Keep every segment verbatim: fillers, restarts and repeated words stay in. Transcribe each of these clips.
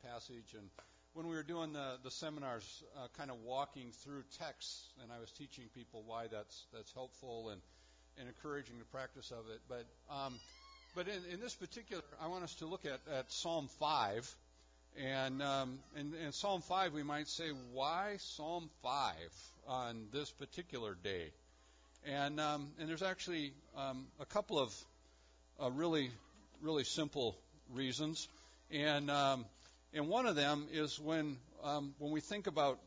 passage. And when we were doing the, the seminars, uh, kind of walking through texts, and I was teaching people why that's that's helpful and, and encouraging the practice of it. But um, but in, in this particular, I want us to look at, at Psalm five. And um, in, in Psalm five, we might say, why Psalm five on this particular day? And um, and there's actually um, a couple of uh, really, really simple reasons. And um, and one of them is when um, when we think about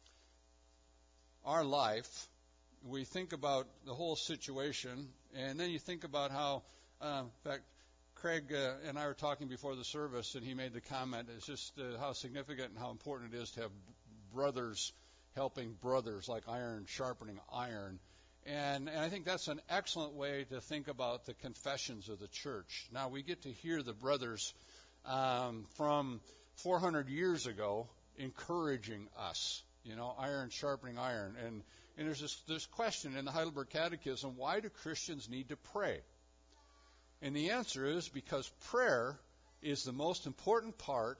our life, we think about the whole situation, and then you think about how, uh, in fact, Craig uh, and I were talking before the service, and he made the comment, it's just uh, how significant and how important it is to have brothers helping brothers, like iron sharpening iron. And, and I think that's an excellent way to think about the confessions of the church. Now, we get to hear the brothers um, from four hundred years ago encouraging us, you know, iron sharpening iron. And, and there's this, this question in the Heidelberg Catechism, why do Christians need to pray? And the answer is because prayer is the most important part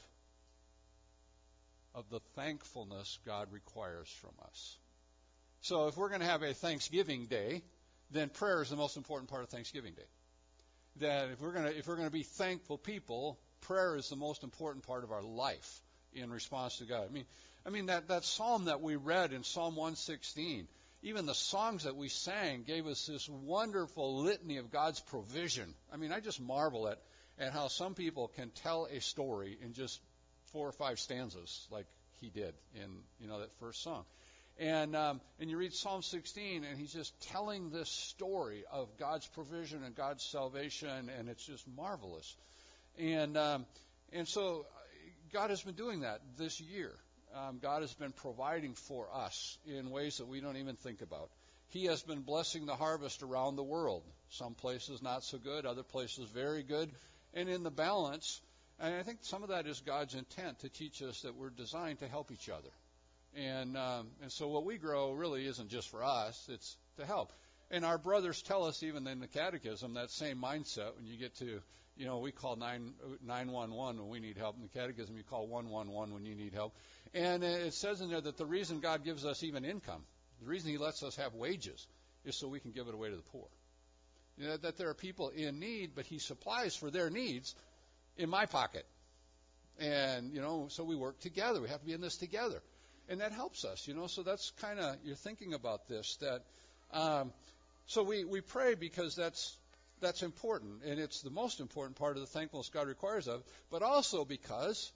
of the thankfulness God requires from us. So if we're going to have a Thanksgiving Day, then prayer is the most important part of Thanksgiving Day. That if we're going to if we're going to be thankful people, prayer is the most important part of our life in response to God. I mean, I mean that, that psalm that we read in Psalm one sixteen, even the songs that we sang gave us this wonderful litany of God's provision. I mean, I just marvel at, at how some people can tell a story in just four or five stanzas, like he did in, you know, that first song. And um, and you read Psalm sixteen, and he's just telling this story of God's provision and God's salvation, and it's just marvelous. And um, and so God has been doing that this year. Um, God has been providing for us in ways that we don't even think about. He has been blessing the harvest around the world. Some places not so good, other places very good. And in the balance, and I think some of that is God's intent to teach us that we're designed to help each other. And um, and so what we grow really isn't just for us, it's to help. And our brothers tell us, even in the catechism, that same mindset. When you get to, you know, we call nine one one when we need help. In the catechism, you call one one one when you need help. And it says in there that the reason God gives us even income, the reason he lets us have wages, is so we can give it away to the poor. You know, that there are people in need, but he supplies for their needs in my pocket. And, you know, so we work together. We have to be in this together. And that helps us, you know. So that's kind of, you're thinking about this, that, um, so we, we pray because that's, that's important. And it's the most important part of the thankfulness God requires of, but also because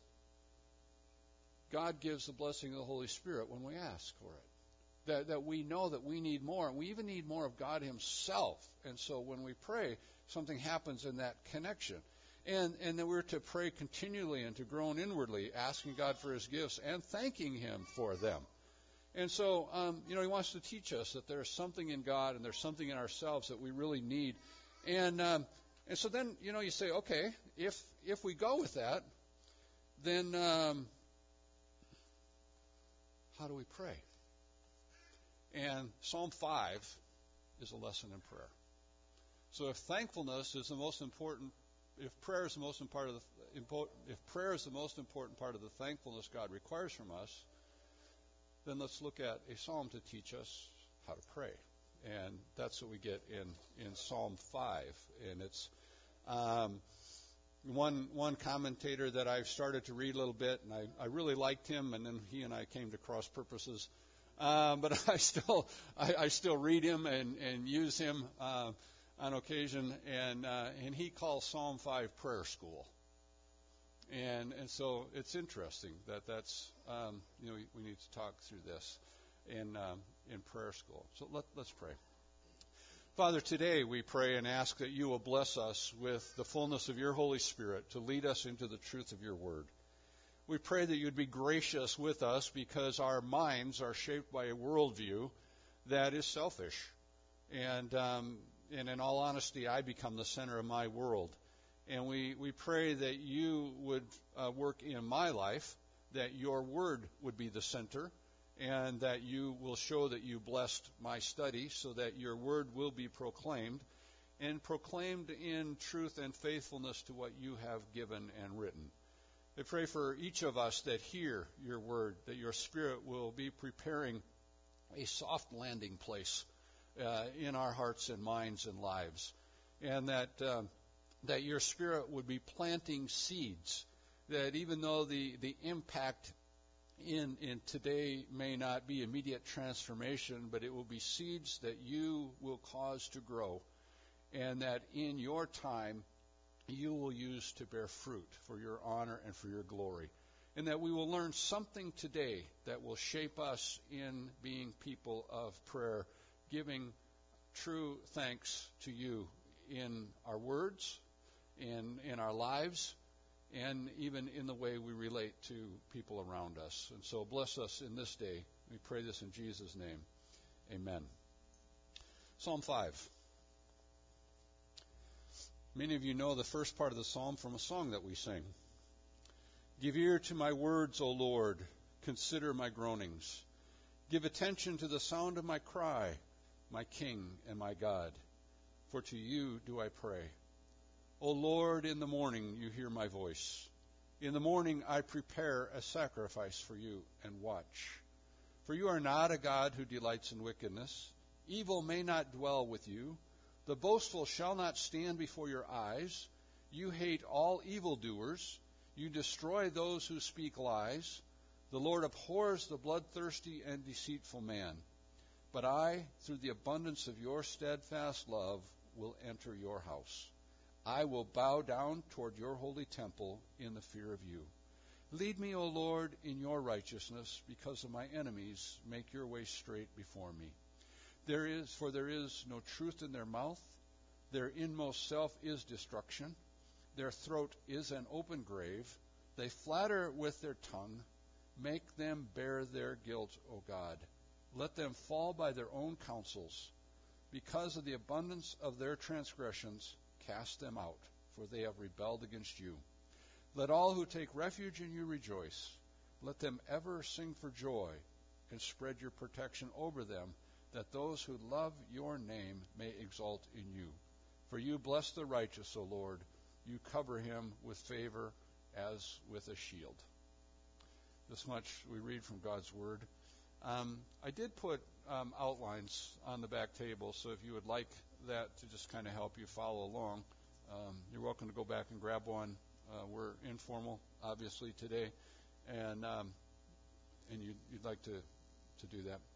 God gives the blessing of the Holy Spirit when we ask for it. That, that we know that we need more. And we even need more of God himself. And so when we pray, something happens in that connection. And, and that we're to pray continually and to groan inwardly, asking God for his gifts and thanking him for them. And so, um, you know, he wants to teach us that there's something in God and there's something in ourselves that we really need. And um, and so then, you know, you say, okay, if if we go with that, then um, how do we pray? And Psalm five is a lesson in prayer. So if thankfulness is the most important, if prayer is the most important part of the, if prayer is the most important part of the thankfulness God requires from us, then let's look at a psalm to teach us how to pray. And that's what we get in, in Psalm five. And it's um, one one commentator that I've started to read a little bit, and I, I really liked him, and then he and I came to cross purposes. Um, but I still I, I still read him and, and use him uh, on occasion, and uh, and he calls Psalm five prayer school. And and so it's interesting that that's um, you know we, we need to talk through this in um, in prayer school. So let, let's pray. Father, today we pray and ask that you will bless us with the fullness of your Holy Spirit to lead us into the truth of your word. We pray that you'd be gracious with us because our minds are shaped by a worldview that is selfish. And, um, and in all honesty, I become the center of my world. And we, we pray that you would uh, work in my life, that your word would be the center, and that you will show that you blessed my study so that your word will be proclaimed, and proclaimed in truth and faithfulness to what you have given and written. I pray for each of us that hear your word, that your Spirit will be preparing a soft landing place uh, in our hearts and minds and lives, and that um, that your Spirit would be planting seeds, that even though the, the impact in, in today may not be immediate transformation, but it will be seeds that you will cause to grow, and that in your time you will use to bear fruit for your honor and for your glory. And that we will learn something today that will shape us in being people of prayer, giving true thanks to you in our words, in, in our lives, and even in the way we relate to people around us. And so bless us in this day. We pray this in Jesus' name. Amen. Psalm five. Many of you know the first part of the psalm from a song that we sing. Give ear to my words, O Lord. Consider my groanings. Give attention to the sound of my cry, my King and my God. For to you do I pray. O Lord, in the morning you hear my voice. In the morning I prepare a sacrifice for you and watch. For you are not a God who delights in wickedness. Evil may not dwell with you. The boastful shall not stand before your eyes. You hate all evildoers. You destroy those who speak lies. The Lord abhors the bloodthirsty and deceitful man. But I, through the abundance of your steadfast love, will enter your house. I will bow down toward your holy temple in the fear of you. Lead me, O Lord, in your righteousness, because of my enemies. Make your way straight before me. There is, for there is no truth in their mouth. Their inmost self is destruction. Their throat is an open grave. They flatter with their tongue. Make them bear their guilt, O God. Let them fall by their own counsels. Because of the abundance of their transgressions, cast them out, for they have rebelled against you. Let all who take refuge in you rejoice. Let them ever sing for joy, and spread your protection over them, that those who love your name may exult in you. For you bless the righteous, O Lord. You cover him with favor as with a shield. This much we read from God's Word. Um, I did put um, outlines on the back table, so if you would like that to just kind of help you follow along, um, you're welcome to go back and grab one. Uh, we're informal, obviously, today, and um, and you'd, you'd like to, to do that.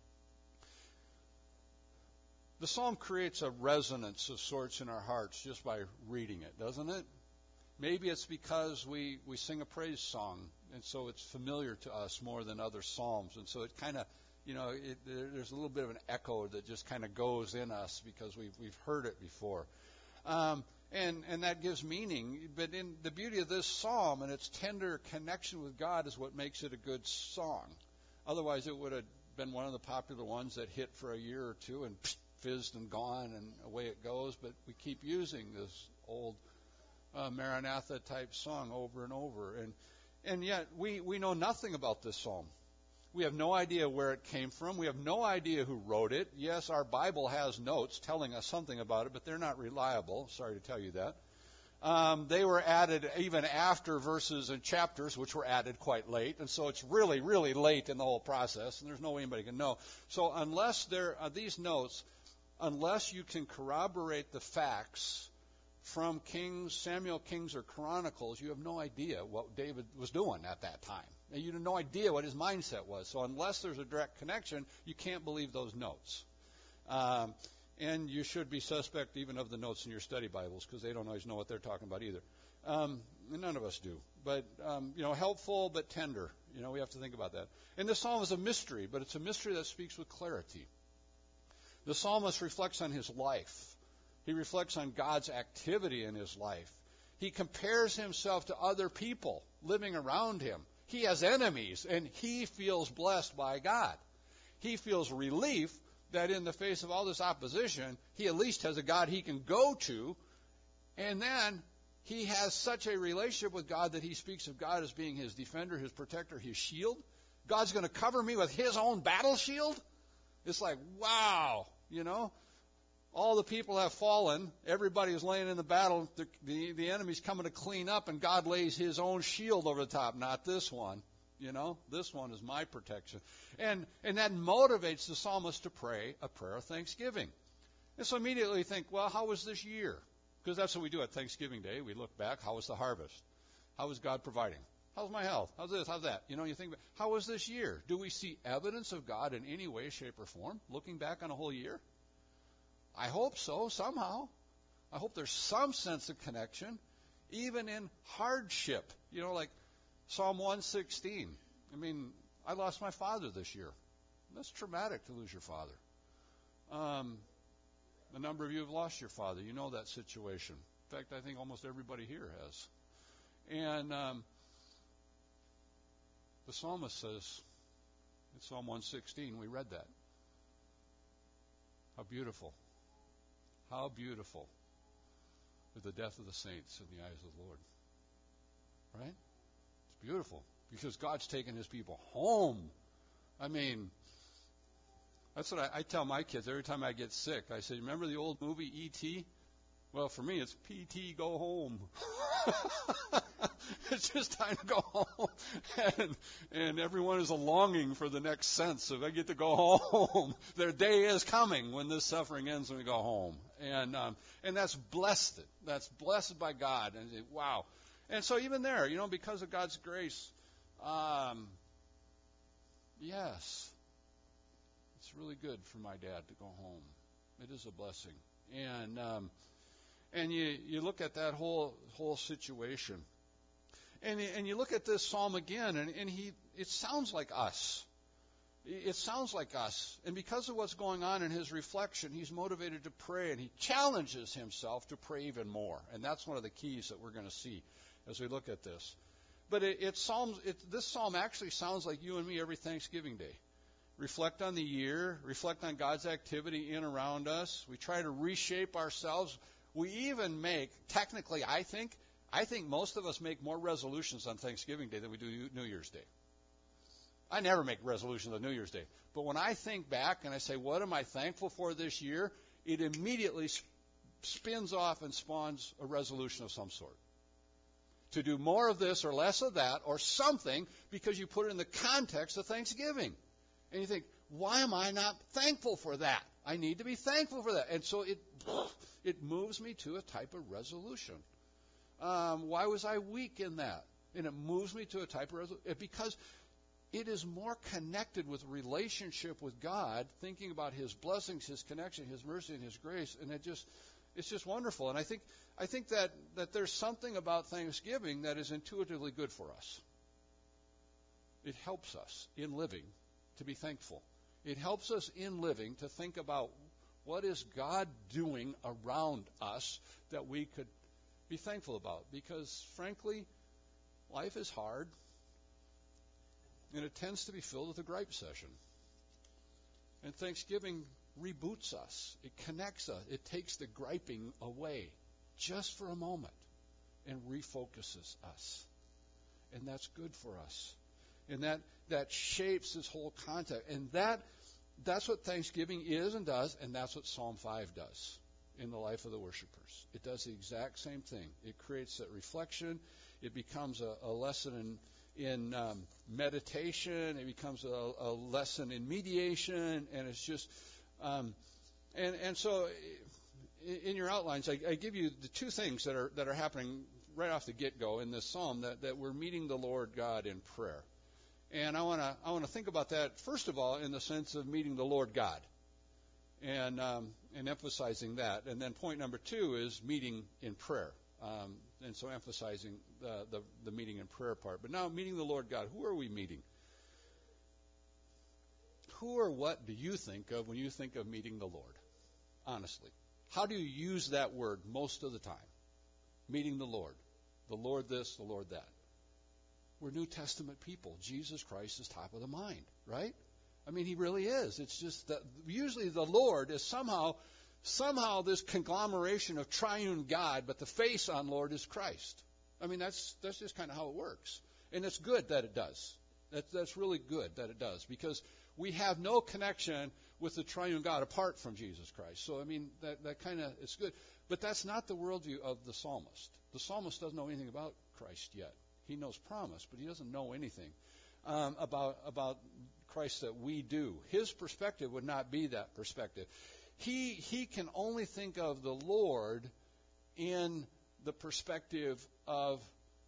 The psalm creates a resonance of sorts in our hearts just by reading it, doesn't it? Maybe it's because we, we sing a praise song, and so it's familiar to us more than other psalms. And so it kind of, you know, it, there's a little bit of an echo that just kind of goes in us because we've, we've heard it before. Um, and, and that gives meaning. But in the beauty of this psalm and its tender connection with God is what makes it a good song. Otherwise, it would have been one of the popular ones that hit for a year or two and psh, fizzed and gone, and away it goes. But we keep using this old Uh, Maranatha type song over and over, and and yet we, we know nothing about this psalm. We have no idea where it came from. We have no idea who wrote it. Yes, our Bible has notes telling us something about it, but they're not reliable. Sorry to tell you that. Um, they were added even after verses and chapters, which were added quite late, and so it's really, really late in the whole process, and there's no way anybody can know. So unless there are these notes, unless you can corroborate the facts from Kings, Samuel, Kings, or Chronicles, you have no idea what David was doing at that time. And you have no idea what his mindset was. So unless there's a direct connection, you can't believe those notes. Um, and you should be suspect even of the notes in your study Bibles, because they don't always know what they're talking about either. Um, and none of us do. But, um, you know, helpful but tender. You know, we have to think about that. And this psalm is a mystery, but it's a mystery that speaks with clarity. The psalmist reflects on his life. He reflects on God's activity in his life. He compares himself to other people living around him. He has enemies, and he feels blessed by God. He feels relief that in the face of all this opposition, he at least has a God he can go to. And then he has such a relationship with God that he speaks of God as being his defender, his protector, his shield. God's going to cover me with his own battle shield? It's like, wow, you know. all the people have fallen. Everybody is laying in the battle. The, the, the enemy's coming to clean up, and God lays his own shield over the top. Not this one. You know, this one is my protection. And, and that motivates the psalmist to pray a prayer of thanksgiving. And so immediately you think, well, how was this year? Because that's what we do at Thanksgiving Day. We look back. How was the harvest? How was God providing? How's my health? How's this? How's that? You know, you think, how was this year? Do we see evidence of God in any way, shape, or form, looking back on a whole year? I hope so, somehow. I hope there's some sense of connection, even in hardship. You know, like Psalm one sixteen. I mean, I lost my father this year. That's traumatic to lose your father. Um, a number of you have lost your father. You know that situation. In fact, I think almost everybody here has. And um, the psalmist says, in Psalm one sixteen, we read that. How beautiful. How beautiful is the death of the saints in the eyes of the Lord. Right? It's beautiful because God's taken his people home. I mean, that's what I, I tell my kids every time I get sick. I say, remember the old movie E T? Well, for me, it's P T, go home. It's just time to go home. And, and everyone is a longing for the next sense of, I get to go home. Their day is coming when this suffering ends and we go home. And um, and that's blessed. That's blessed by God. And it, wow. And so even there, you know, because of God's grace, um, yes, it's really good for my dad to go home. It is a blessing. And um, and you you look at that whole whole situation, and and you look at this psalm again, and, and he it sounds like us. It sounds like us. And because of what's going on in his reflection, he's motivated to pray, and he challenges himself to pray even more. And that's one of the keys that we're going to see as we look at this. But it, it psalms, it, this psalm actually sounds like you and me every Thanksgiving Day. Reflect on the year. Reflect on God's activity in and around us. We try to reshape ourselves. We even make, technically, I think, I think most of us make more resolutions on Thanksgiving Day than we do New Year's Day. I never make resolutions on New Year's Day. But when I think back and I say, what am I thankful for this year? It immediately sp- spins off and spawns a resolution of some sort. To do more of this or less of that or something because you put it in the context of Thanksgiving. And you think, why am I not thankful for that? I need to be thankful for that. And so it it moves me to a type of resolution. Um, why was I weak in that? And it moves me to a type of resolution. Because it is more connected with relationship with God, thinking about his blessings, his connection, his mercy, and his grace. And it just it's just wonderful. And I think I think that, that there's something about Thanksgiving that is intuitively good for us. It helps us in living to be thankful. It helps us in living to think about what is God doing around us that we could be thankful about. Because, frankly, life is hard, and it tends to be filled with a gripe session. And Thanksgiving reboots us. It connects us. It takes the griping away just for a moment and refocuses us. And that's good for us. And that, that shapes this whole context. And that that's what Thanksgiving is and does, and that's what Psalm five does in the life of the worshipers. It does the exact same thing. It creates that reflection. It becomes a, a lesson in, in um, meditation. It becomes a, a lesson in mediation. And it's just, um, and, and so in your outlines, I, I give you the two things that are that are happening right off the get-go in this psalm, that, that we're meeting the Lord God in prayer. And I want to I want to think about that, first of all, in the sense of meeting the Lord God and um, and emphasizing that. And then point number two is meeting in prayer. Um, and so emphasizing the, the, the meeting in prayer part. But now meeting the Lord God. Who are we meeting? Who or what do you think of when you think of meeting the Lord? Honestly. How do you use that word most of the time? Meeting the Lord. The Lord this, the Lord that. We're New Testament people. Jesus Christ is top of the mind, right? I mean, he really is. It's just that usually the Lord is somehow, somehow this conglomeration of triune God, but the face on Lord is Christ. I mean, that's that's just kind of how it works. And it's good that it does. That's, that's really good that it does, because we have no connection with the triune God apart from Jesus Christ. So, I mean, that, that kind of, it's good. But that's not the worldview of the psalmist. The psalmist doesn't know anything about Christ yet. He knows promise, but he doesn't know anything um, about, about Christ that we do. His perspective would not be that perspective. He, he can only think of the Lord in the perspective of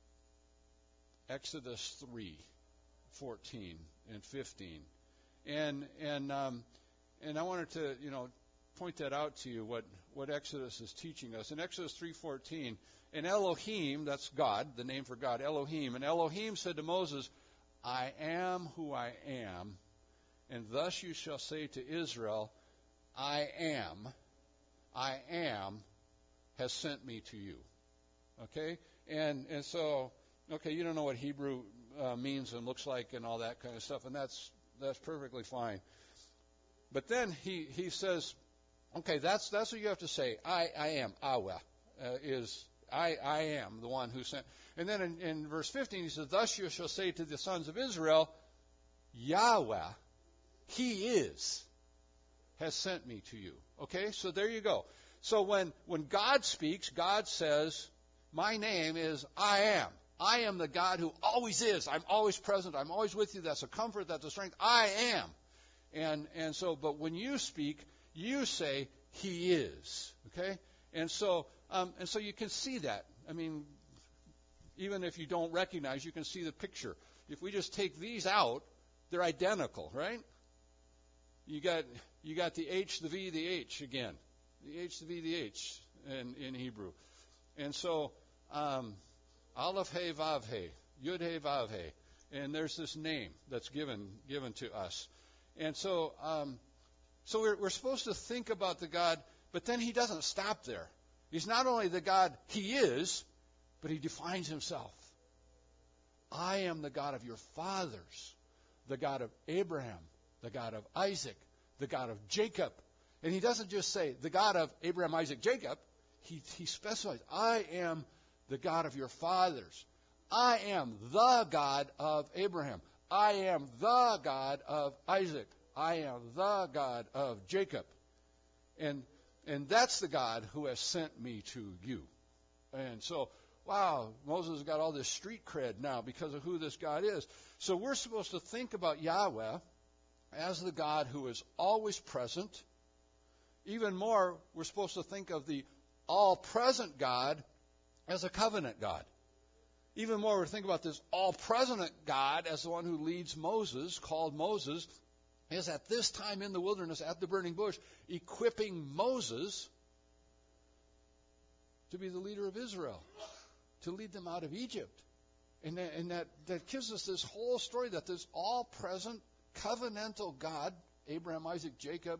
Exodus three, fourteen and fifteen. And and um, and I wanted to, you know, point that out to you, what, what Exodus is teaching us. In Exodus three fourteen, and Elohim, that's God, the name for God, Elohim, and Elohim said to Moses, I am who I am, and thus you shall say to Israel, I am, I am, has sent me to you. Okay? And and so, okay, you don't know what Hebrew uh, means and looks like and all that kind of stuff, and that's that's perfectly fine. But then he, he says, okay, that's that's what you have to say. I, I am, Awa, uh, is I, I am the one who sent. And then in, in verse fifteen, he says, thus you shall say to the sons of Israel, Yahweh, He is, has sent me to you. Okay, so there you go. So when, when God speaks, God says, my name is I am. I am the God who always is. I'm always present. I'm always with you. That's a comfort. That's a strength. I am. And and so, but when you speak, you say He is. Okay? And so, um, and so you can see that. I mean, even if you don't recognize, you can see the picture. If we just take these out, they're identical, right? You got you got the H, the V, the H again. The H, the V, the H in, in Hebrew. And so, um, Aleph He Vav He, Yud He Vav He, and there's this name that's given given to us. And so, um, so we're, we're supposed to think about the God, but then He doesn't stop there. He's not only the God He is, but He defines Himself. I am the God of your fathers, the God of Abraham, the God of Isaac, the God of Jacob. And He doesn't just say the God of Abraham, Isaac, Jacob. He, he specifies, I am the God of your fathers. I am the God of Abraham. I am the God of Isaac. I am the God of Jacob. And and that's the God who has sent me to you. And so, wow, Moses has got all this street cred now because of who this God is. So we're supposed to think about Yahweh as the God who is always present. Even more, we're supposed to think of the all-present God as a covenant God. Even more, we think about this all-present God as the one who leads Moses, called Moses, is at this time in the wilderness at the burning bush, equipping Moses to be the leader of Israel, to lead them out of Egypt. And that, and that, that gives us this whole story that this all-present covenantal God, Abraham, Isaac, Jacob,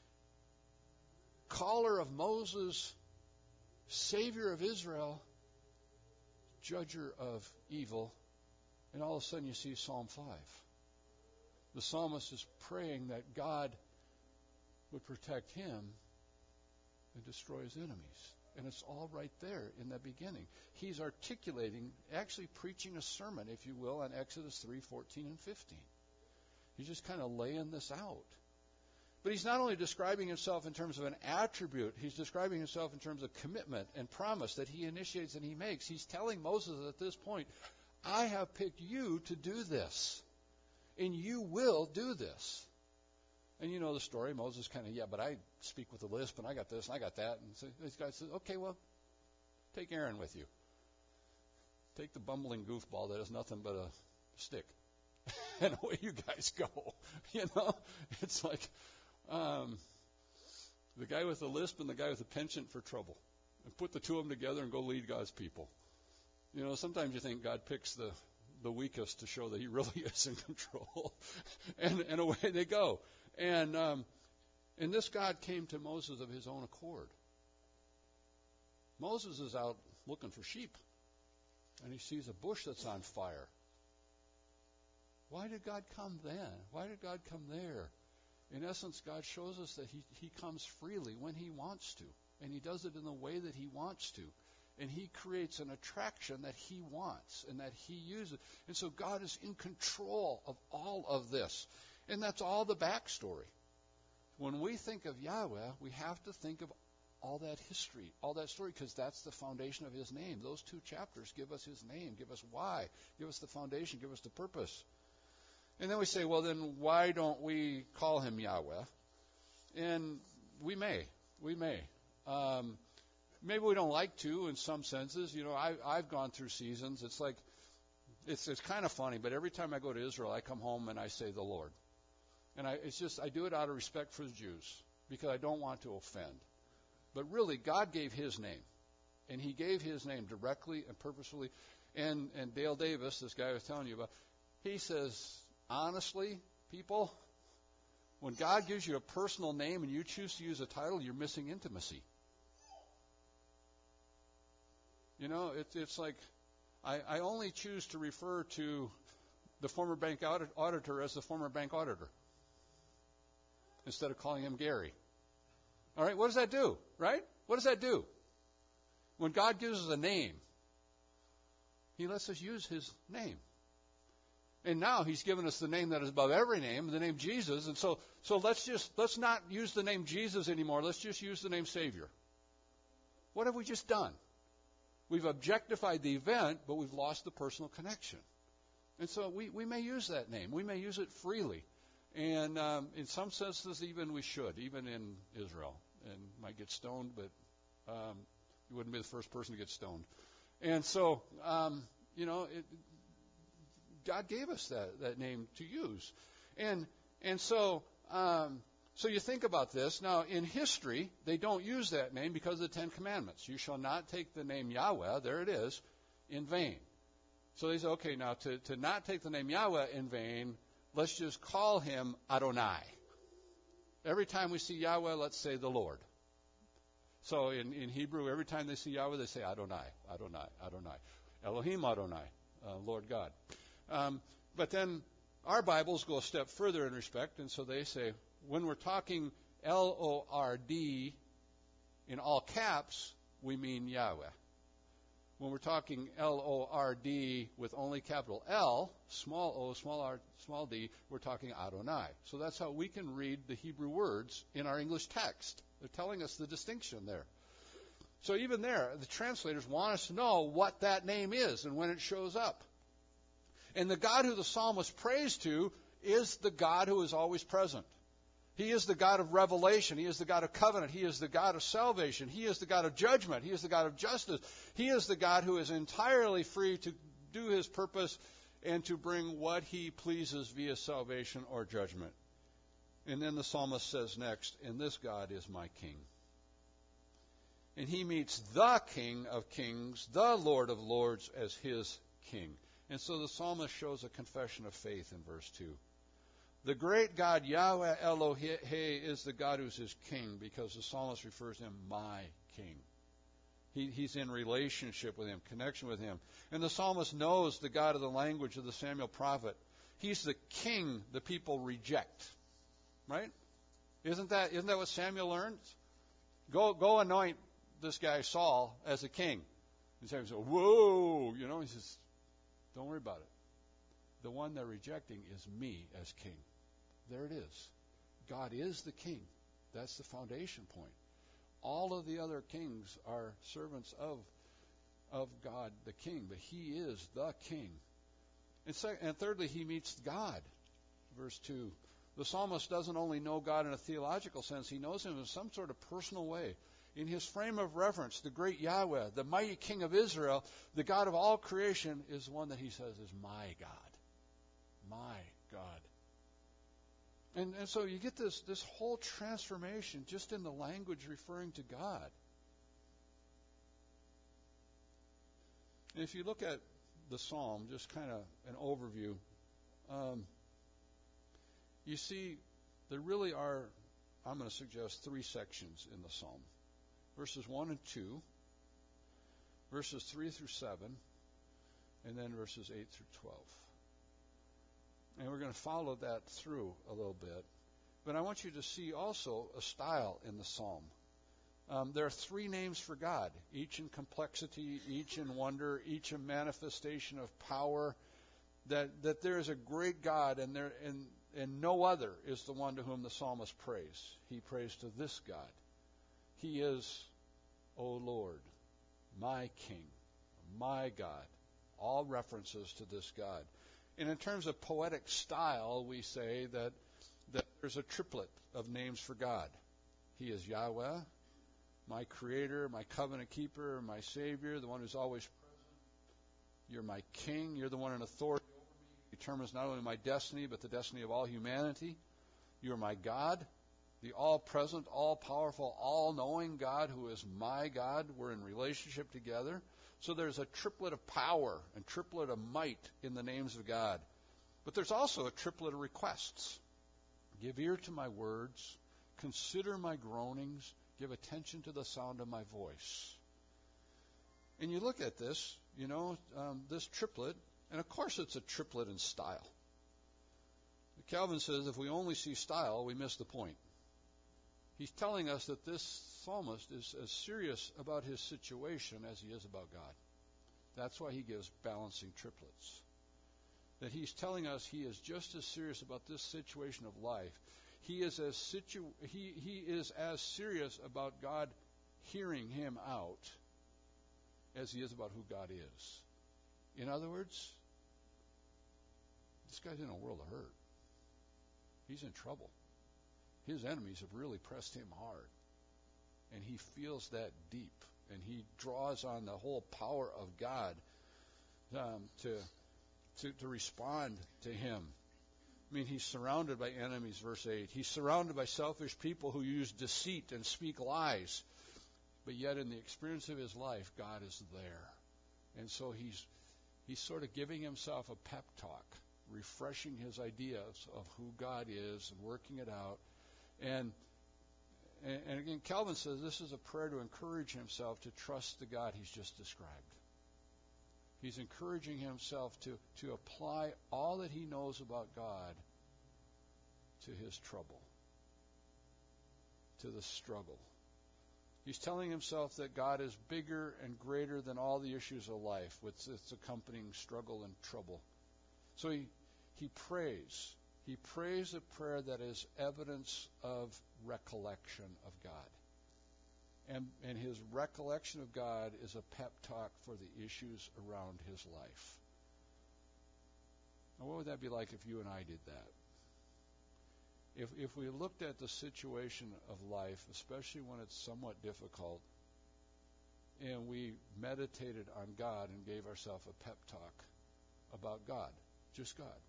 caller of Moses, Savior of Israel, judger of evil, and all of a sudden you see Psalm five. The psalmist is praying that God would protect him and destroy his enemies. And it's all right there in the beginning. He's articulating, actually preaching a sermon, if you will, on Exodus three, fourteen, and fifteen. He's just kind of laying this out. But he's not only describing himself in terms of an attribute, he's describing himself in terms of commitment and promise that he initiates and he makes. He's telling Moses at this point, I have picked you to do this, and you will do this. And you know the story. Moses kind of, yeah, but I speak with a lisp, and I got this, and I got that. And so this guy says, okay, well, take Aaron with you. Take the bumbling goofball that has nothing but a stick. And away you guys go. You know, it's like um, the guy with the lisp and the guy with the penchant for trouble. And put the two of them together and go lead God's people. You know, sometimes you think God picks the, the weakest to show that He really is in control. and, and away they go. And um, and this God came to Moses of His own accord. Moses is out looking for sheep. And he sees a bush that's on fire. Why did God come then? Why did God come there? In essence, God shows us that he, he comes freely when He wants to. And He does it in the way that He wants to. And He creates an attraction that He wants and that He uses. And so God is in control of all of this. And that's all the backstory. when we think of Yahweh, we have to think of all that history, all that story, because that's the foundation of his name. Those two chapters give us his name, give us why, give us the foundation, give us the purpose. And then we say, well, then why don't we call him Yahweh? And we may. We may. Um, maybe we don't like to in some senses. You know, I, I've gone through seasons. It's like, it's it's kind of funny, but every time I go to Israel, I come home and I say the Lord. And I, it's just, I do it out of respect for the Jews because I don't want to offend. But really, God gave his name. And he gave his name directly and purposefully. And, and Dale Davis, this guy I was telling you about, he says, honestly, people, when God gives you a personal name and you choose to use a title, you're missing intimacy. You know, it, it's like, I, I only choose to refer to the former bank audit, auditor as the former bank auditor instead of calling him Gary. All right, what does that do, right? What does that do? When God gives us a name, he lets us use his name. And now he's given us the name that is above every name, the name Jesus. And so, so let's just, let's not use the name Jesus anymore. Let's just use the name Savior. What have we just done? We've objectified the event, but we've lost the personal connection. And so we, we may use that name. We may use it freely. And um, in some senses, even we should, even in Israel. And might get stoned, but um, you wouldn't be the first person to get stoned. And so, um, you know, it, God gave us that, that name to use. And and so um, so you think about this. Now, in history, they don't use that name because of the Ten Commandments. You shall not take the name Yahweh, there it is, in vain. So they say, okay, now to, to not take the name Yahweh in vain, let's just call him Adonai. Every time we see Yahweh, let's say the Lord. So in, in Hebrew, every time they see Yahweh, they say Adonai, Adonai, Adonai. Elohim Adonai, uh, Lord God. Um, but then our Bibles go a step further in respect, and so they say, when we're talking L O R D in all caps, we mean Yahweh. When we're talking L O R D with only capital L, small o, small r, small d, we're talking Adonai. So that's how we can read the Hebrew words in our English text. They're telling us the distinction there. So even there, the translators want us to know what that name is and when it shows up. And the God who the psalmist prays to is the God who is always present. He is the God of revelation. He is the God of covenant. He is the God of salvation. He is the God of judgment. He is the God of justice. He is the God who is entirely free to do his purpose and to bring what he pleases via salvation or judgment. And then the psalmist says next, and this God is my king. And he meets the King of kings, the Lord of lords, as his king. And so the psalmist shows a confession of faith in verse two. The great God, Yahweh Elohim, is the God who's his king, because the psalmist refers to him, my king. He, he's in relationship with him, connection with him. And the psalmist knows the God of the language of the Samuel prophet. He's the king the people reject. Right? Isn't that, isn't that what Samuel learns? Go, go anoint this guy Saul as a king. And Samuel says, whoa, you know, he says, don't worry about it. The one they're rejecting is me as king. There it is. God is the king. That's the foundation point. All of the other kings are servants of, of God the king, but he is the king. And, sec- and thirdly, he meets God. Verse two. The psalmist doesn't only know God in a theological sense, he knows him in some sort of personal way. In his frame of reference, the great Yahweh, the mighty King of Israel, the God of all creation, is one that he says is my God. My God. And, and so you get this, this whole transformation just in the language referring to God. And if you look at the psalm, just kind of an overview, um, you see there really are, I'm going to suggest, three sections in the psalm. Verses one and two, verses three through seven, and then verses eight through twelve. And we're going to follow that through a little bit. But I want you to see also a style in the psalm. Um, there are three names for God, each in complexity, each in wonder, each a manifestation of power. That that there is a great God, and there and and no other is the one to whom the psalmist prays. He prays to this God. He is, O Lord, my King, my God. All references to this God. And in terms of poetic style, we say that, that there's a triplet of names for God. He is Yahweh, my Creator, my covenant keeper, my Savior, the one who's always present. You're my King. You're the one in authority over me. He determines not only my destiny, but the destiny of all humanity. You are my God, the all-present, all-powerful, all-knowing God who is my God. We're in relationship together. So there's a triplet of power and triplet of might in the names of God. But there's also a triplet of requests. Give ear to my words. Consider my groanings. Give attention to the sound of my voice. And you look at this, you know, um, this triplet, and of course it's a triplet in style. Calvin says if we only see style, we miss the point. He's telling us that this psalmist is as serious about his situation as he is about God. That's why he gives balancing triplets. That he's telling us he is just as serious about this situation of life. He is as situ- he, he is as serious about God hearing him out as he is about who God is. In other words, this guy's in a world of hurt. He's in trouble. His enemies have really pressed him hard. And he feels that deep. And he draws on the whole power of God um, to, to, to respond to him. I mean, he's surrounded by enemies, verse eight. He's surrounded by selfish people who use deceit and speak lies. But yet in the experience of his life, God is there. And so he's he's sort of giving himself a pep talk, refreshing his ideas of who God is and working it out. And, and and again, Calvin says this is a prayer to encourage himself to trust the God he's just described. He's encouraging himself to, to apply all that he knows about God to his trouble, to the struggle. He's telling himself that God is bigger and greater than all the issues of life with its accompanying struggle and trouble. So he, he prays. He prays a prayer that is evidence of recollection of God. And, and his recollection of God is a pep talk for the issues around his life. Now, what would that be like if you and I did that? If, if we looked at the situation of life, especially when it's somewhat difficult, and we meditated on God and gave ourselves a pep talk about God, just God,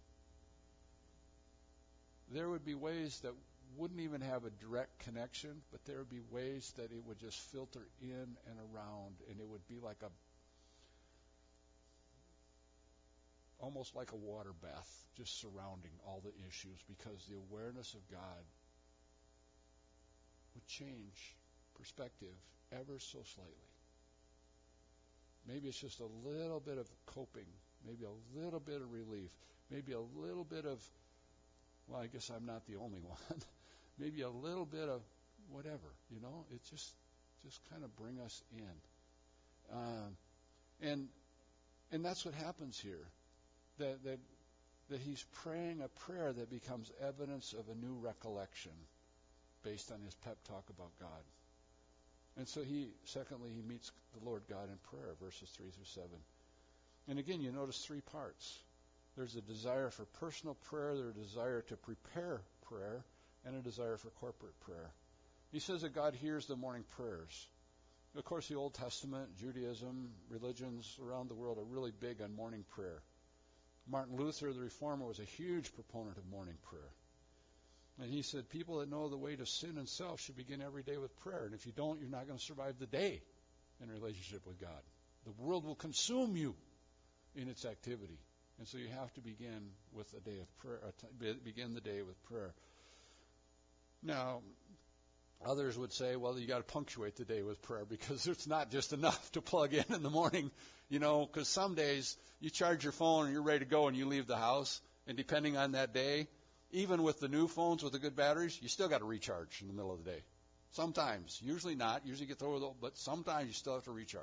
there would be ways that wouldn't even have a direct connection, but there would be ways that it would just filter in and around, and it would be like a, almost like a water bath, just surrounding all the issues, because the awareness of God would change perspective ever so slightly. Maybe it's just a little bit of coping, maybe a little bit of relief, maybe a little bit of, well, I guess I'm not the only one. Maybe a little bit of whatever, you know. It just, just kind of bring us in, um, and and that's what happens here. That that that he's praying a prayer that becomes evidence of a new recollection, based on his pep talk about God. And so he, secondly, he meets the Lord God in prayer, verses three through seven. And again, you notice three parts. There's a desire for personal prayer, there's a desire to prepare prayer, and a desire for corporate prayer. He says that God hears the morning prayers. Of course, the Old Testament, Judaism, religions around the world are really big on morning prayer. Martin Luther, the Reformer, was a huge proponent of morning prayer. And he said people that know the weight of sin and self should begin every day with prayer. And if you don't, you're not going to survive the day in relationship with God. The world will consume you in its activity. And so you have to begin with a day of prayer, begin the day with prayer. Now, others would say, well, you got to punctuate the day with prayer, because it's not just enough to plug in in the morning, you know, because some days you charge your phone and you're ready to go and you leave the house, and depending on that day, even with the new phones with the good batteries, you still got to recharge in the middle of the day. Sometimes, usually not, usually get over the, but sometimes you still have to recharge.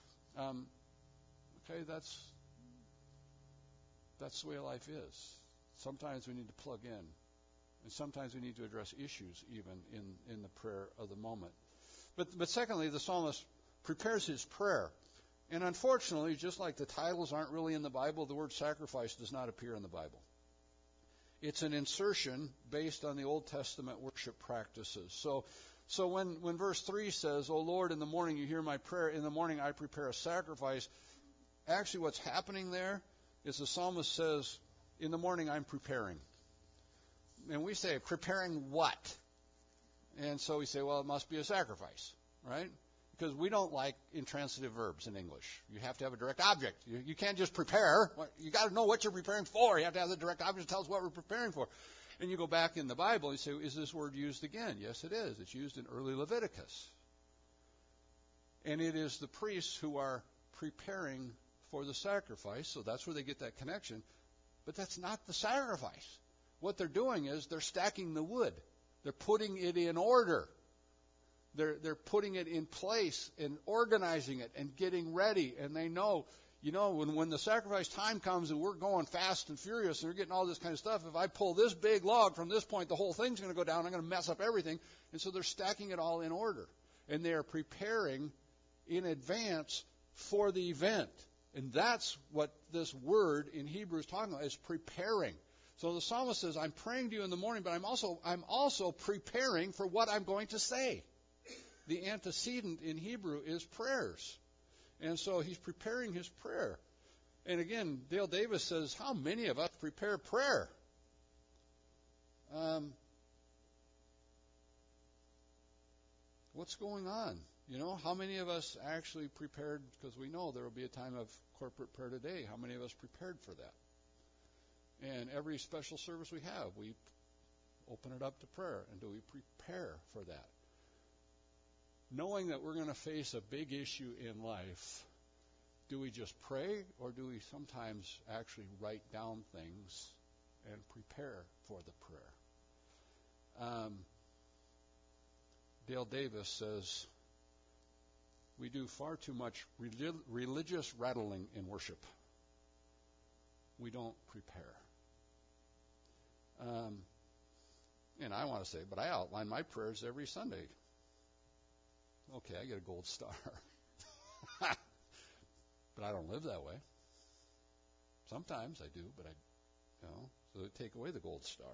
Um, okay, that's that's the way life is. Sometimes we need to plug in. And sometimes we need to address issues even in, in the prayer of the moment. But, but secondly, the psalmist prepares his prayer. And unfortunately, just like the titles aren't really in the Bible, the word sacrifice does not appear in the Bible. It's an insertion based on the Old Testament worship practices. So, so when, when verse three says, "O Lord, in the morning you hear my prayer, in the morning I prepare a sacrifice," actually what's happening there is the psalmist says, in the morning I'm preparing. And we say, preparing what? And so we say, well, it must be a sacrifice, right? Because we don't like intransitive verbs in English. You have to have a direct object. You, you can't just prepare. You got to know what you're preparing for. You have to have the direct object that tells what we're preparing for. And you go back in the Bible and you say, is this word used again? Yes, it is. It's used in early Leviticus. And it is the priests who are preparing for the sacrifice, so that's where they get that connection. But that's not the sacrifice. What they're doing is they're stacking the wood. They're putting it in order. They're, they're putting it in place and organizing it and getting ready. And they know, you know, when, when the sacrifice time comes and we're going fast and furious and we're getting all this kind of stuff, if I pull this big log from this point, the whole thing's going to go down. I'm going to mess up everything. And so they're stacking it all in order. And they are preparing in advance for the event. And that's what this word in Hebrew is talking about, is preparing. So the psalmist says, I'm praying to you in the morning, but I'm also I'm also preparing for what I'm going to say. The antecedent in Hebrew is prayers. And so he's preparing his prayer. And again, Dale Davis says, how many of us prepare prayer? Um, what's going on? You know, how many of us actually prepared, because we know there will be a time of corporate prayer today, how many of us prepared for that? And every special service we have, we open it up to prayer. And do we prepare for that? Knowing that we're going to face a big issue in life, do we just pray, or do we sometimes actually write down things and prepare for the prayer? Um, Dale Davis says, we do far too much relig- religious rattling in worship. We don't prepare. Um, and I want to say, but I outline my prayers every Sunday. Okay, I get a gold star. But I don't live that way. Sometimes I do, but I, you know, so they take away the gold star.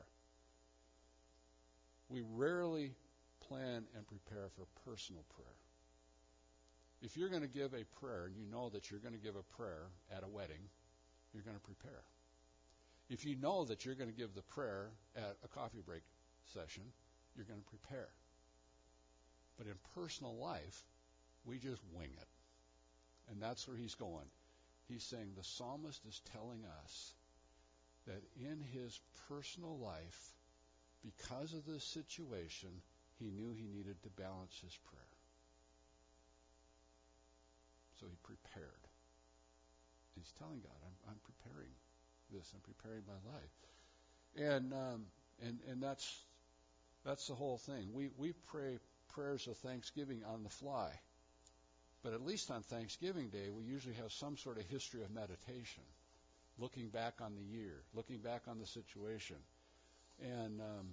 We rarely plan and prepare for personal prayer. If you're going to give a prayer and you know that you're going to give a prayer at a wedding, you're going to prepare. If you know that you're going to give the prayer at a coffee break session, you're going to prepare. But in personal life, we just wing it. And that's where he's going. He's saying the psalmist is telling us that in his personal life, because of this situation, he knew he needed to balance his prayer. So he prepared. He's telling God, I'm, I'm preparing this. I'm preparing my life. And um, and and that's that's the whole thing. We we pray prayers of thanksgiving on the fly. But at least on Thanksgiving Day, we usually have some sort of history of meditation, looking back on the year, looking back on the situation. And um,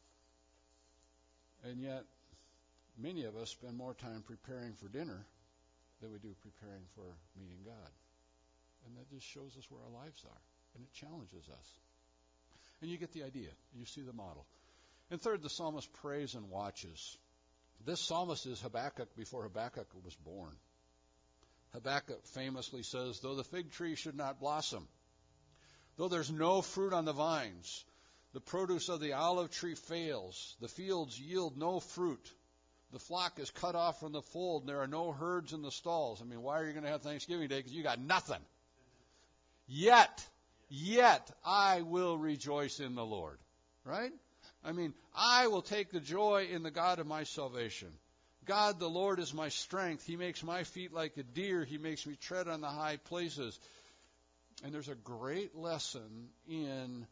and yet, many of us spend more time preparing for dinner than we do preparing for meeting God. And that just shows us where our lives are. And it challenges us. And you get the idea. You see the model. And third, the psalmist prays and watches. This psalmist is Habakkuk before Habakkuk was born. Habakkuk famously says, though the fig tree should not blossom, though there's no fruit on the vines, the produce of the olive tree fails, the fields yield no fruit, the flock is cut off from the fold, and there are no herds in the stalls. I mean, why are you going to have Thanksgiving Day? Because you got nothing. Yet, yet I will rejoice in the Lord. Right? I mean, I will take the joy in the God of my salvation. God, the Lord, is my strength. He makes my feet like a deer. He makes me tread on the high places. And there's a great lesson in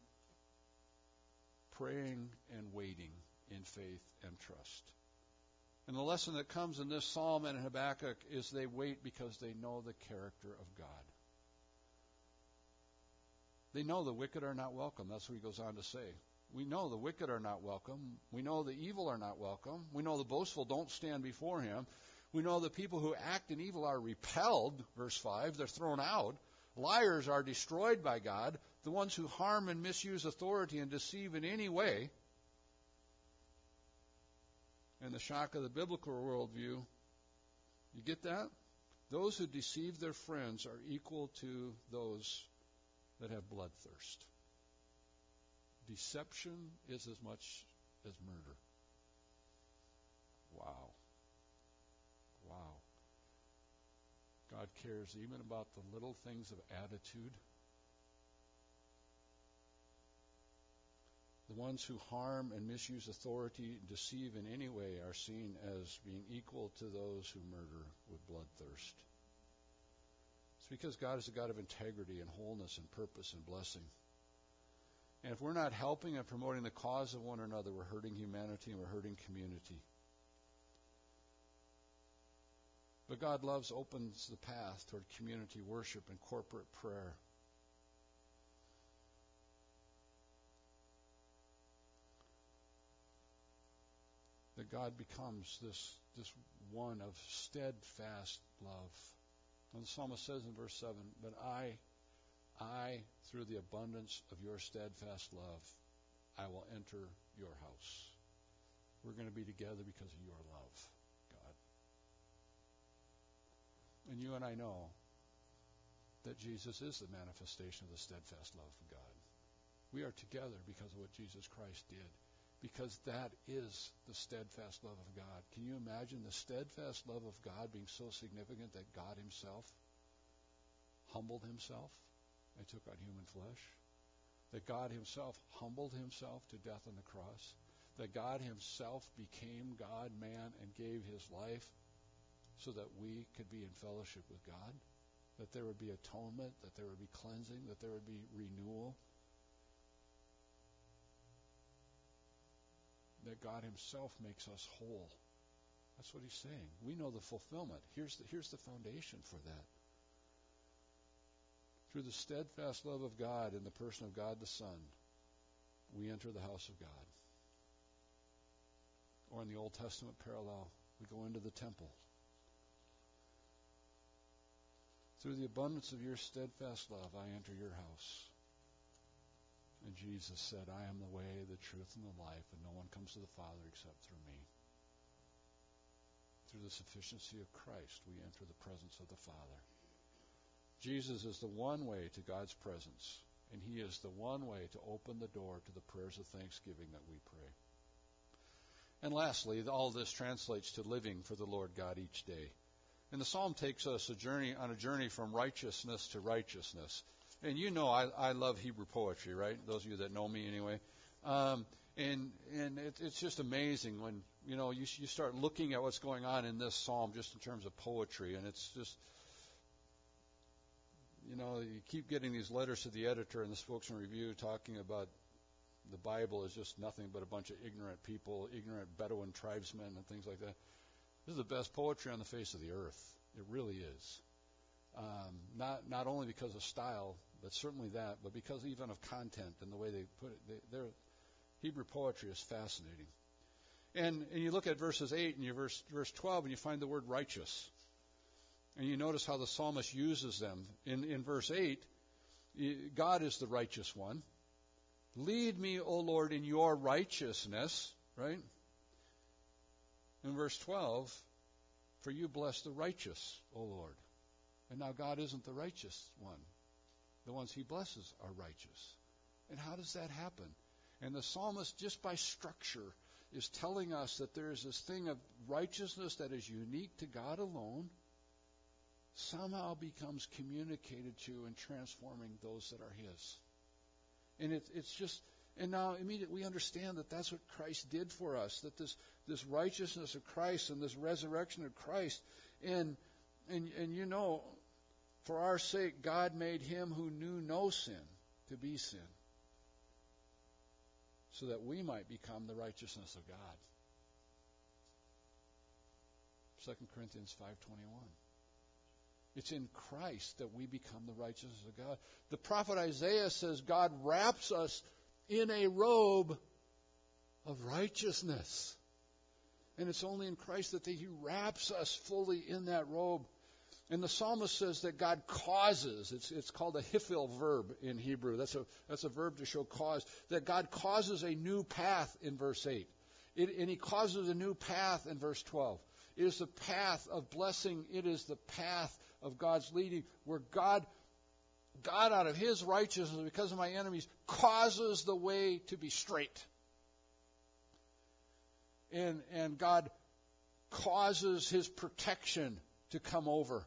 praying and waiting in faith and trust. And the lesson that comes in this psalm and in Habakkuk is they wait because they know the character of God. They know the wicked are not welcome. That's what he goes on to say. We know the wicked are not welcome. We know the evil are not welcome. We know the boastful don't stand before him. We know the people who act in evil are repelled, verse five. They're thrown out. Liars are destroyed by God. The ones who harm and misuse authority and deceive in any way. And the shock of the biblical worldview, you get that? Those who deceive their friends are equal to those that have bloodthirst. Deception is as much as murder. Wow. Wow. God cares even about the little things of attitude. The ones who harm and misuse authority, deceive in any way, are seen as being equal to those who murder with bloodthirst. It's because God is a God of integrity and wholeness and purpose and blessing. And if we're not helping and promoting the cause of one another, we're hurting humanity and we're hurting community. But God loves opens the path toward community worship and corporate prayer. That God becomes this, this one of steadfast love. And the psalmist says in verse seven, but I, I, through the abundance of your steadfast love, I will enter your house. We're going to be together because of your love, God. And you and I know that Jesus is the manifestation of the steadfast love of God. We are together because of what Jesus Christ did. Because that is the steadfast love of God. Can you imagine the steadfast love of God being so significant that God himself humbled himself and took on human flesh? That God himself humbled himself to death on the cross? That God himself became God, man, and gave his life so that we could be in fellowship with God? That there would be atonement, that there would be cleansing, that there would be renewal? That God himself makes us whole. That's what he's saying. We know the fulfillment. Here's the, here's the foundation for that. Through the steadfast love of God in the person of God the Son, we enter the house of God. Or in the Old Testament parallel, we go into the temple. Through the abundance of your steadfast love, I enter your house. And Jesus said, I am the way, the truth, and the life, and no one comes to the Father except through me. Through the sufficiency of Christ, we enter the presence of the Father. Jesus is the one way to God's presence, and he is the one way to open the door to the prayers of thanksgiving that we pray. And lastly, all this translates to living for the Lord God each day. And the psalm takes us a journey on a journey from righteousness to righteousness. And you know I, I love Hebrew poetry, right? Those of you that know me anyway. Um, and and it, it's just amazing when, you know, you, you start looking at what's going on in this psalm just in terms of poetry. And it's just, you know, you keep getting these letters to the editor and the Spokesman Review talking about the Bible is just nothing but a bunch of ignorant people, ignorant Bedouin tribesmen and things like that. This is the best poetry on the face of the earth. It really is. Um, not not only because of style, but certainly that, but because even of content and the way they put it. They, their Hebrew poetry is fascinating. And and you look at verses eight and you verse verse twelve, and you find the word righteous. And you notice how the psalmist uses them. In in verse eight, God is the righteous one. Lead me, O Lord, in your righteousness, right? In verse twelve, for you bless the righteous, O Lord. And now God isn't the righteous one. The ones he blesses are righteous. And how does that happen? And the psalmist, just by structure, is telling us that there is this thing of righteousness that is unique to God alone, somehow becomes communicated to and transforming those that are his. And it, it's just, and now immediately we understand that that's what Christ did for us, that this, this righteousness of Christ and this resurrection of Christ, and, and, and you know, for our sake, God made him who knew no sin to be sin, so that we might become the righteousness of God. Second Corinthians five twenty-one. It's in Christ that we become the righteousness of God. The prophet Isaiah says God wraps us in a robe of righteousness. And it's only in Christ that He wraps us fully in that robe. And the psalmist says that God causes, it's, it's called a hiphil verb in Hebrew. That's a, that's a verb to show cause. That God causes a new path in verse eight. It, and He causes a new path in verse twelve. It is the path of blessing. It is the path of God's leading, where God, God out of His righteousness, because of my enemies, causes the way to be straight. And, and God causes His protection to come over.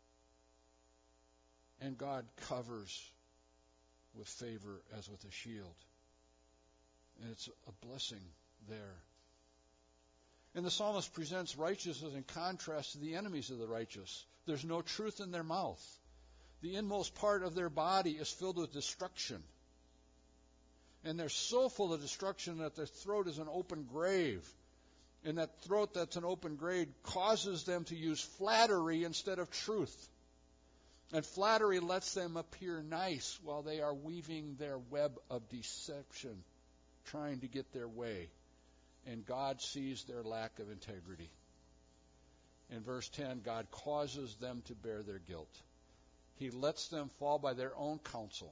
And God covers with favor as with a shield. And it's a blessing there. And the psalmist presents righteousness in contrast to the enemies of the righteous. There's no truth in their mouth. The inmost part of their body is filled with destruction. And they're so full of destruction that their throat is an open grave. And that throat that's an open grave causes them to use flattery instead of truth. And flattery lets them appear nice while they are weaving their web of deception, trying to get their way. And God sees their lack of integrity. In verse ten, God causes them to bear their guilt. He lets them fall by their own counsel.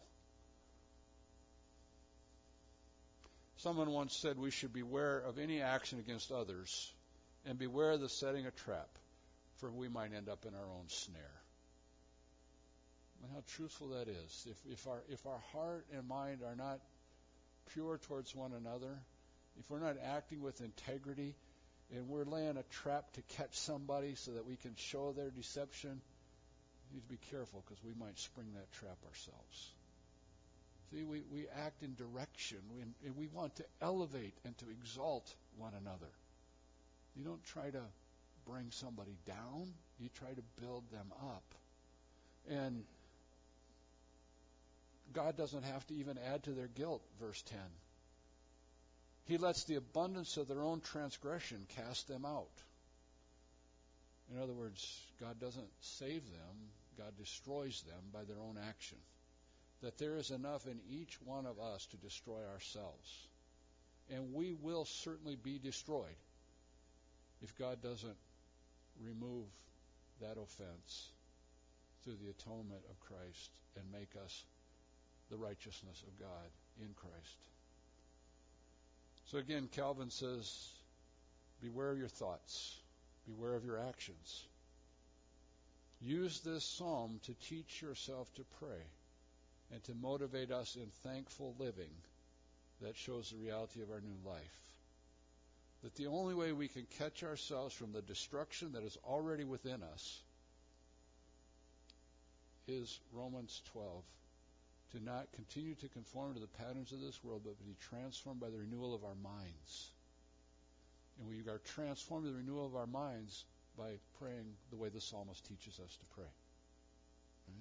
Someone once said we should beware of any action against others and beware of the setting a trap, for we might end up in our own snare. And how truthful that is. If, if our if our heart and mind are not pure towards one another, if we're not acting with integrity, and we're laying a trap to catch somebody so that we can show their deception, we need to be careful because we might spring that trap ourselves. See, we, we act in direction, we, and we want to elevate and to exalt one another. You don't try to bring somebody down. You try to build them up. And God doesn't have to even add to their guilt, verse ten. He lets the abundance of their own transgression cast them out. In other words, God doesn't save them. God destroys them by their own action. That there is enough in each one of us to destroy ourselves. And we will certainly be destroyed if God doesn't remove that offense through the atonement of Christ and make us the righteousness of God in Christ. So again, Calvin says, beware of your thoughts. Beware of your actions. Use this psalm to teach yourself to pray and to motivate us in thankful living that shows the reality of our new life. That the only way we can catch ourselves from the destruction that is already within us is Romans twelve. To not continue to conform to the patterns of this world, but be transformed by the renewal of our minds. And we are transformed by the renewal of our minds by praying the way the psalmist teaches us to pray. Right?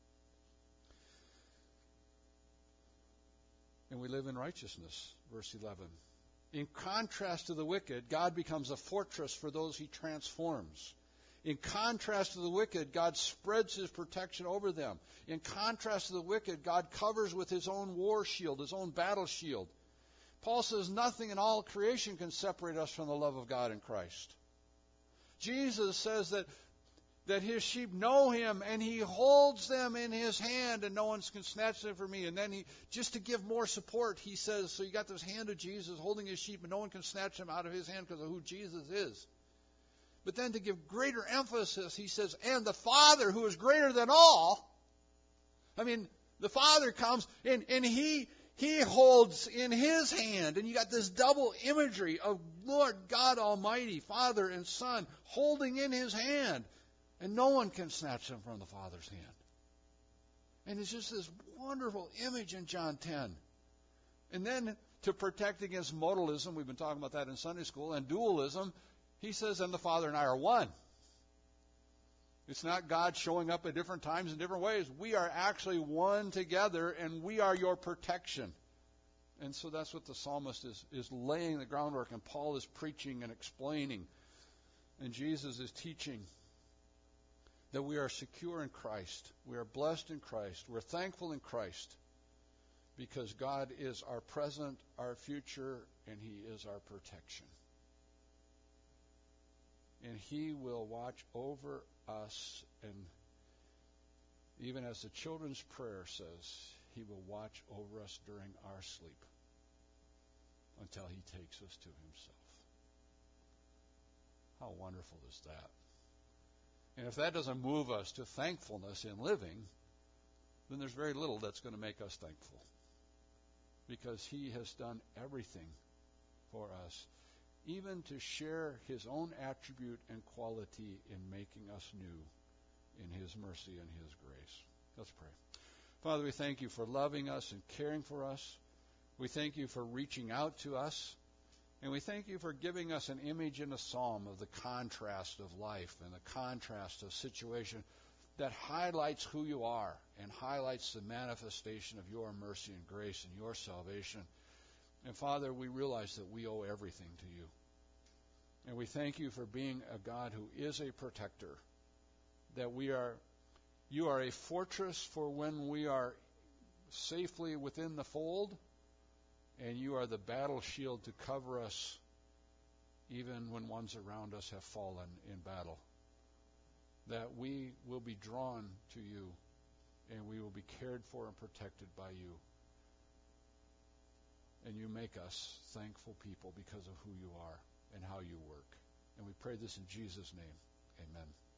And we live in righteousness, verse eleven. In contrast to the wicked, God becomes a fortress for those He transforms. In contrast to the wicked, God spreads His protection over them. In contrast to the wicked, God covers with His own war shield, His own battle shield. Paul says nothing in all creation can separate us from the love of God in Christ. Jesus says that, that His sheep know Him and He holds them in His hand and no one can snatch them from me. And then He, just to give more support, He says, so you got this hand of Jesus holding His sheep and no one can snatch them out of His hand because of who Jesus is. But then to give greater emphasis, He says, and the Father who is greater than all. I mean, the Father comes and, and He He holds in His hand. And you got this double imagery of Lord God Almighty, Father and Son, holding in His hand. And no one can snatch them from the Father's hand. And it's just this wonderful image in John ten. And then to protect against modalism, we've been talking about that in Sunday school, and dualism, He says, and the Father and I are one. It's not God showing up at different times in different ways. We are actually one together, and we are your protection. And so that's what the psalmist is, is laying the groundwork, and Paul is preaching and explaining, and Jesus is teaching. that we are secure in Christ. We are blessed in Christ. We're thankful in Christ because God is our present, our future, and He is our protection. And He will watch over us, and even as the children's prayer says, He will watch over us during our sleep until He takes us to Himself. How wonderful is that? And if that doesn't move us to thankfulness in living, then there's very little that's going to make us thankful. Because He has done everything for us, even to share His own attribute and quality in making us new in His mercy and His grace. Let's pray. Father, we thank You for loving us and caring for us. We thank You for reaching out to us. And we thank You for giving us an image in a psalm of the contrast of life and the contrast of situation that highlights who You are and highlights the manifestation of Your mercy and grace and Your salvation. And Father, we realize that we owe everything to You. And we thank You for being a God who is a protector, that we are, You are a fortress for when we are safely within the fold, and You are the battle shield to cover us even when ones around us have fallen in battle. That we will be drawn to You, and we will be cared for and protected by You. And You make us thankful people because of who You are and how You work. And we pray this in Jesus' name. Amen.